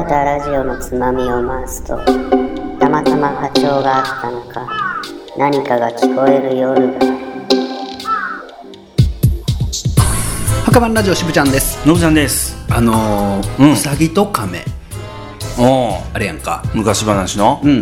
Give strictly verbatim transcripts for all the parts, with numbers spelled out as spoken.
たラジオのつまみを回すと、たまたま波長があったのか、何かが聞こえる夜がある。 墓場ラジオしぶちゃんです。 のぶちゃんです。 あのーうん、うさぎと亀、 おあれやんか、 昔話の、 うんうん、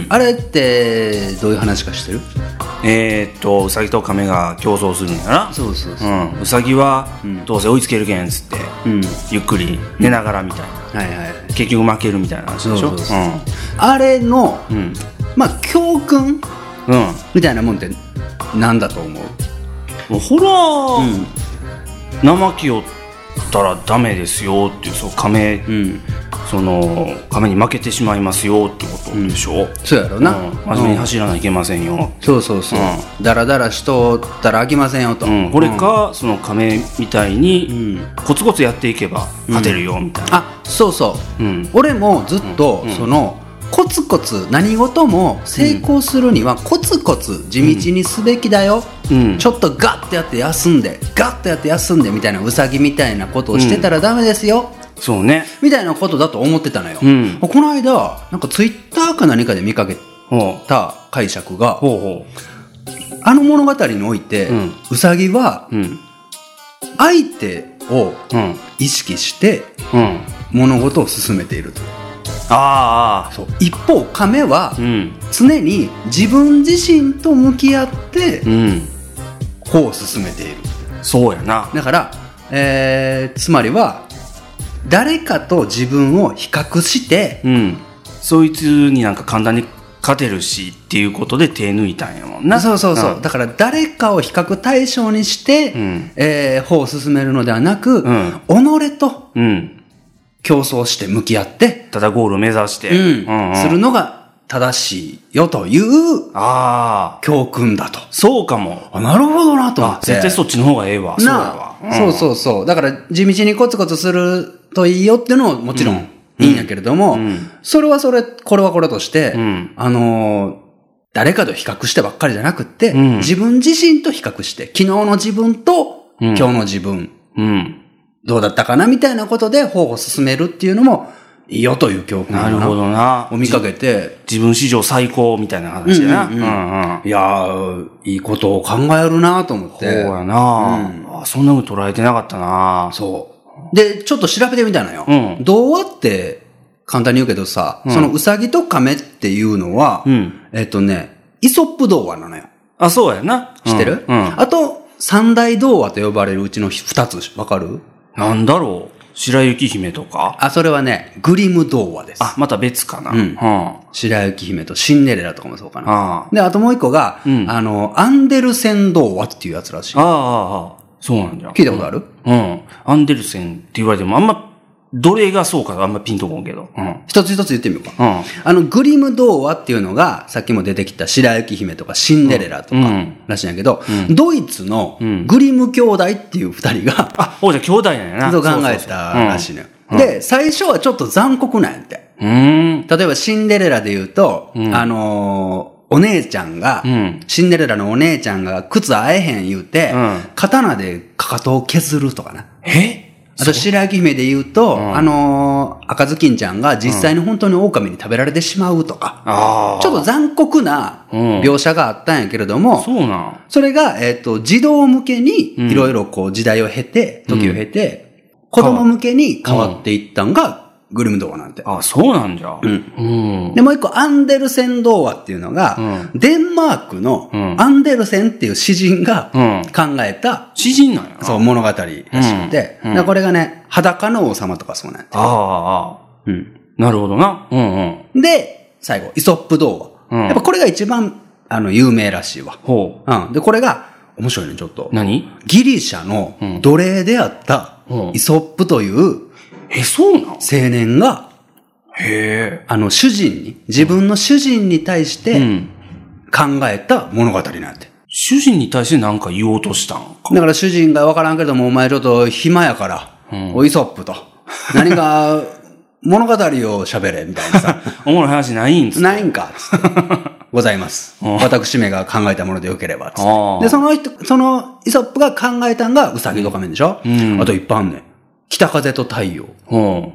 あれってどういう話か知ってる？ えー、っとうさぎと亀が競争するんやな。 そうそうそう、 うん、うさぎは、うん、どうせ追いつけるけんっつって、うん、ゆっくり寝ながらみたいな、はいはい、結局負けるみたいな話でしょ。そうそうそう、うん、あれの、うん、まあ教訓、うん、みたいなもんってなんだと思う？ もうほら、うん、怠けよったらダメですよっていう、そう亀、うん、その亀に負けてしまいますよってことでしょ、うん、 そうやろな、 うん、真面目に走らないといけませんよ、うん、 そうそうそう、うん、だらだらしとったら飽きませんよと、うん、 これか、うん、その亀みたいにコツコツやっていけば勝てるよみたいな、 うん、あ、そうそう、うん、俺もずっとその、うんコツコツ何事も成功するにはコツコツ地道にすべきだよ、うん、ちょっとガッとやって休んでガッとやって休んでみたいなウサギみたいなことをしてたらダメですよ、 うん、そうねみたいなことだと思ってたのよ、うん、この間なんかツイッターか何かで見かけた解釈が、ほうほう、あの物語において、うん、ウサギは、うん、相手を意識して物事を進めていると、ああ、そう。一方亀は常に自分自身と向き合って歩を進めている、 うん、そうやな。 だから、えー、つまりは誰かと自分を比較して、うん、 そいつになんか簡単に勝てるしっていうことで手抜いたんやもんな。 そうそうそう、うん、だから誰かを比較対象にして、うんえー、歩を進めるのではなく、うん、己と、うん競争して向き合ってただゴールを目指して、 うんうんうん、するのが正しいよというあ教訓だと。 そうかも。 あ、なるほどなと思って。 絶対そっちの方がええわ。 そうやわ、うん、そうそうそう。だから地道にコツコツするといいよっていうのももちろんいいんやけれども、うんうん、それはそれ、これはこれとして、うん、あのー、誰かと比較してばっかりじゃなくって、うん、自分自身と比較して、昨日の自分と今日の自分、うんうんどうだったかなみたいなことで方を進めるっていうのもいいよという教訓なるほどなを見かけて、 自分史上最高みたいな話やな、うんうんうんうん、いやーいいことを考えるなと思って。 そうやな、うん、あそんな風捉えてなかったな。 そうでちょっと調べてみたのよ、うん、童話って簡単に言うけどさ、うん、そのウサギと亀っていうのは、うん、えっとねイソップ童話なのよ。 あ、そうやな。 知ってる、うんうん、あと三大童話と呼ばれるうちの二つわかる？ なんだろう、白雪姫とか？ あ、それはね、グリム童話です。 あ、また別かな。うん。 はあ、白雪姫とシンデレラとかもそうかな。はあ、で、あともう一個が、うん、あの、アンデルセン童話っていうやつらしい。 ああ、ああ、そうなんじゃ。 聞いたことある？ うん。うん。アンデルセンって言われてもあんま、どれがそうかあんまピンとこんけど。 うん。一つ一つ言ってみようか。うん。あの、グリム童話っていうのが、さっきも出てきた白雪姫とかシンデレラとか、らしいんやけど、うん、ドイツのグリム兄弟っていう二人が、うん、 あ、ほうじゃ兄弟なんやな。 そう考えたらしいのよ。うん、で、最初はちょっと残酷なんやって。うん。例えばシンデレラで言うと、うん、あのー、お姉ちゃんが、うん、シンデレラのお姉ちゃんが靴会えへん言うて、うん、刀でかかとを削るとかな。 え？ あと白雪姫で言うと、うん、あのー、赤ずきんちゃんが実際に本当に狼に食べられてしまうとか、うん、ちょっと残酷な描写があったんやけれども、うん、そうなんそれが、えっと、児童向けにいろいろこう時代を経て、時を経て、うん、子供向けに変わっていったんが、グリム童話なんて。 あ、そうなんじゃ。うん。 うん、で、もう一個、アンデルセン童話っていうのが、うん、デンマークのアンデルセンっていう詩人が考えた、うん、 詩人なんやな。 そう、物語らしくて、うんうん、これがね、裸の王様とかそうなんて。 ああ、ああ。うん。なるほどな。うんうん。で、最後、イソップ童話。うん、やっぱこれが一番、あの、有名らしいわ。ほう。うん。で、これが、面白いね、ちょっと。 何？ ギリシャの奴隷であったイソップという、 え、そうなの？ 青年が、へえ。あの、主人に、自分の主人に対して考えた物語なんて。 主人に対して何か言おうとしたんか。 だから主人がわからんけども、お前ちょっと暇やから、うん、おイソップと。何か、物語を喋れ、みたいなさ。 おもろい話ないんつって。 ないんか、つって。ございます。私めが考えたものでよければ、つって。で、その人、そのイソップが考えたんがウサギと仮面でしょ、うん、あといっぱいあんねん。北風と太陽。うん。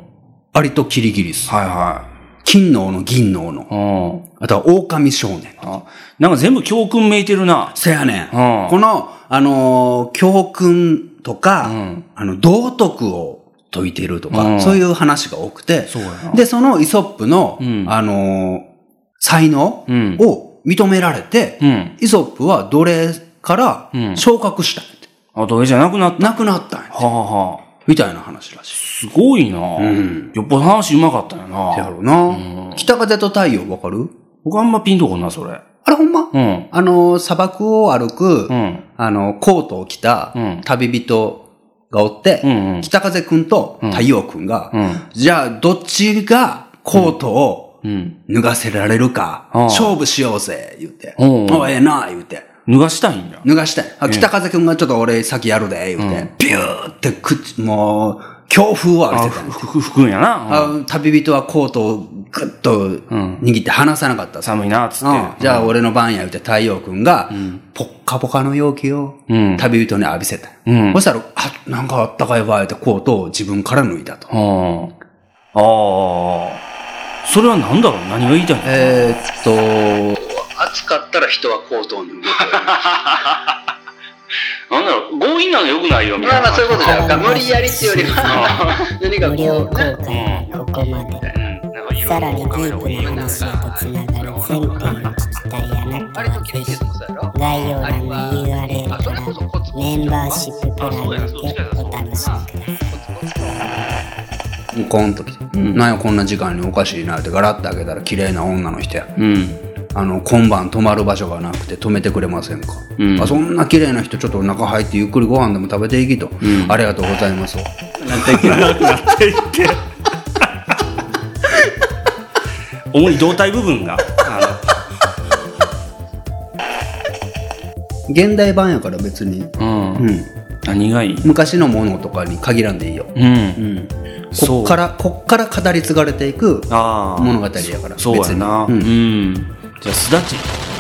アリとキリギリス。 はいはい。 金の斧、銀の斧。あとは狼少年。 あなんか全部教訓めいてるな。 せやねん。この、あのー、教訓とか、うん、あの、道徳を説いてるとか、うん、そういう話が多くて、 そうやな。 で、そのイソップの、うん、あのー、才能を認められて、うん、イソップは奴隷から昇格したんやて。 あ、奴隷じゃなくなったなくなったんやて。 はあはあ。 みたいな話らしい。 すごいな、うん、よっぽど話うまかったよな。 やろうな、うん。北風と太陽わかる？ 僕あんまピンとこんな、それ。 あれほんま？ うん。 あの、砂漠を歩く、うん、あの、コートを着た旅人がおって、うんうん、北風くんと太陽くんが、うんうん、じゃあどっちがコートを脱がせられるか、うん、勝負しようぜ、言うて。おええな、言うて。 脱がしたいんだ。 脱がしたい。あ、北風くんがちょっと俺先やるで、言うて。うん、ピューって口、もう、強風を浴びせたんです。 吹くんやな。 うん、旅人はコートをグッと握って離さなかった。 寒いな、つって。 うん、じゃあ俺の番や言うて太陽くんが、ポッカポカの陽気を旅人に浴びせた。うん、そしたら、あ、なんかあったかいわ、言うてコートを自分から脱いだと。 ああ。それは何だろう？何が言いたいの？ えーっと、暑かったら人はコートを脱ぐ。 なんだろう、強引なの良くないよみたいな。 まあまあそういうことじゃんか。無理やりっていうよりは何か無料公開はここまで。さらにディープな話へとつながる全編を聞きたいあなたはぜひ概要欄の ユーアールエル からメンバーシッププランにてお楽しみください。 コンと来て、うん、なんやこんな時間におかしいなってガラッて開けたら綺麗な女の人や。うん。あの今晩泊まる場所がなくて泊めてくれませんか、うん、あそんな綺麗な人ちょっと中入ってゆっくりご飯でも食べていきと、うん、ありがとうございますなっていけなくなっていって主に胴体部分があの現代版やから別に、うんうん、何がいい？ 昔のものとかに限らんでいいよ、うんうん、こっからこっから語り継がれていく物語やからそうやな、うんうんじゃあすだち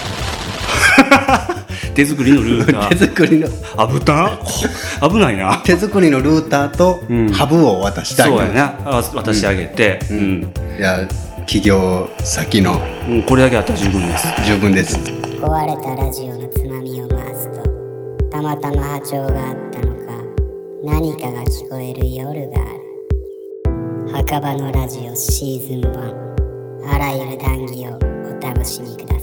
手作りのルーター手作りのあ豚危ないな手作りのルーターとハブを渡してあげる、 うん、そうやな渡してあげて、うんうん、 いや企業先の、 うん、これだけあったら十分です十分です壊れたラジオのつまみを回すとたまたま波長があったのか何かが聞こえる夜がある墓場のラジオシーズンワンあらゆる談義をお楽しみください。